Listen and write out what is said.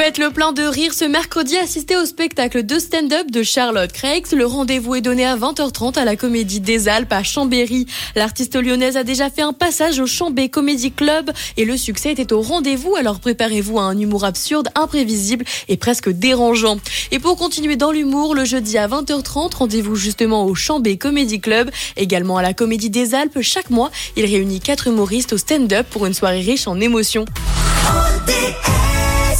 Faites le plein de rire ce mercredi, assistez au spectacle de stand-up de Charlotte Craig. Le rendez-vous est donné à 20h30 à la Comédie des Alpes à Chambéry. L'artiste lyonnaise a déjà fait un passage au Chambé Comedy Club et le succès était au rendez-vous. Alors préparez-vous à un humour absurde, imprévisible et presque dérangeant. Et pour continuer dans l'humour, le jeudi à 20h30, rendez-vous justement au Chambé Comedy Club, également à la Comédie des Alpes. Chaque mois, il réunit 4 humoristes au stand-up pour une soirée riche en émotions.